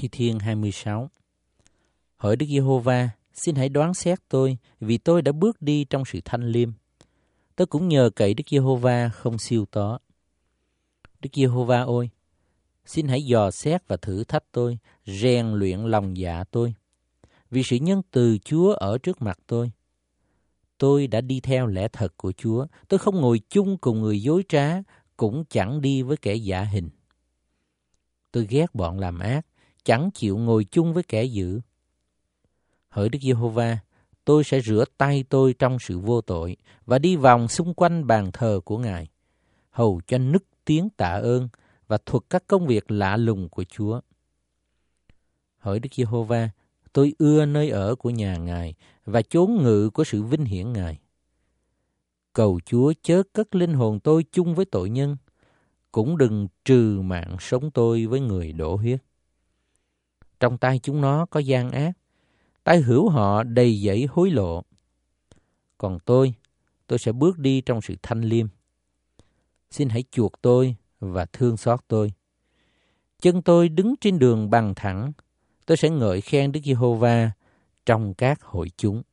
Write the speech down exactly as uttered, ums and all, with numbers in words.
Thi Thiên hai mươi sáu. Hỡi Đức Giê-hô-va, xin hãy đoán xét tôi, vì tôi đã bước đi trong sự thanh liêm. Tôi cũng nhờ cậy Đức Giê-hô-va không siêu tó. Đức Giê-hô-va ơi, xin hãy dò xét và thử thách tôi, rèn luyện lòng dạ tôi. Vì sự nhân từ Chúa ở trước mặt tôi. Tôi đã đi theo lẽ thật của Chúa. Tôi không ngồi chung cùng người dối trá, cũng chẳng đi với kẻ giả hình. Tôi ghét bọn làm ác, chẳng chịu ngồi chung với kẻ dữ. Hỡi Đức Giê-hô-va, tôi sẽ rửa tay tôi trong sự vô tội và đi vòng xung quanh bàn thờ của Ngài, hầu cho nức tiếng tạ ơn và thuật các công việc lạ lùng của Chúa. Hỡi Đức Giê-hô-va, tôi ưa nơi ở của nhà Ngài và chốn ngự của sự vinh hiển Ngài. Cầu Chúa chớ cất linh hồn tôi chung với tội nhân, cũng đừng trừ mạng sống tôi với người đổ huyết. Trong tay chúng nó có gian ác, tay hữu họ đầy dẫy hối lộ. Còn tôi, tôi sẽ bước đi trong sự thanh liêm. Xin hãy chuộc tôi và thương xót tôi. Chân tôi đứng trên đường bằng thẳng, tôi sẽ ngợi khen Đức Giê-hô-va trong các hội chúng.